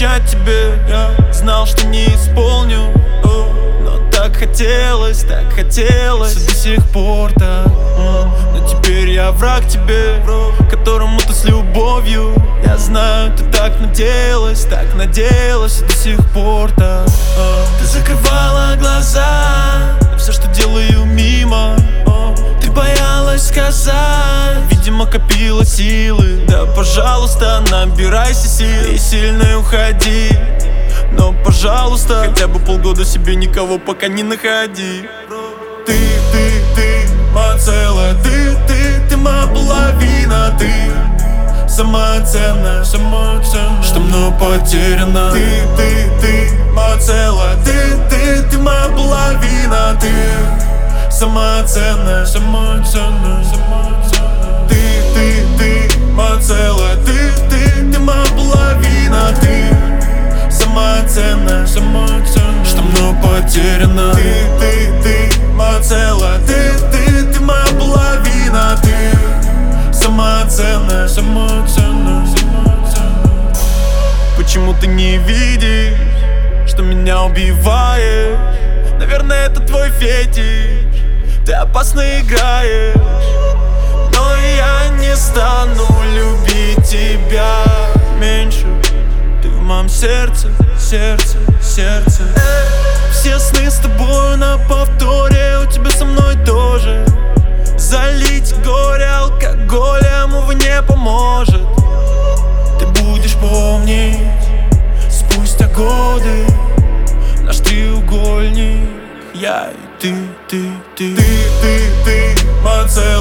обещать тебе. Я знал, что не исполню, но так хотелось, и до сих пор так. Но теперь я враг тебе, которому ты с любовью. Я знаю, ты так надеялась, и до сих пор так. Ты закрывала глаза на все, что делаю мимо. Ты боялась сказать, видимо, копила силы. Да, пожалуйста, набирайся сил и сильно уходи. Но, пожалуйста, хотя бы полгода себе никого пока не находи. Ты моя целая, ты моя половина. Ты самая ценная, что мной потеряно. Ты моя целая, ты моя половина. Ты самая ценная, Ты моя целая, ты моя половина. Ты самая ценная, что мной потеряно. Ты моя целая, ты моя половина. Ты самая ценная, Почему ты не видишь, что меня убиваешь? Наверное, это твой фетиш. Ты опасно играешь, но я не стану любить тебя меньше. Ты в моем сердце. Все сны с тобой на повторе, у тебя со мной тоже. Залить горе алкоголем, увы, не поможет. Ты будешь помнить спустя годы наш треугольник. Я и ты, моя целая.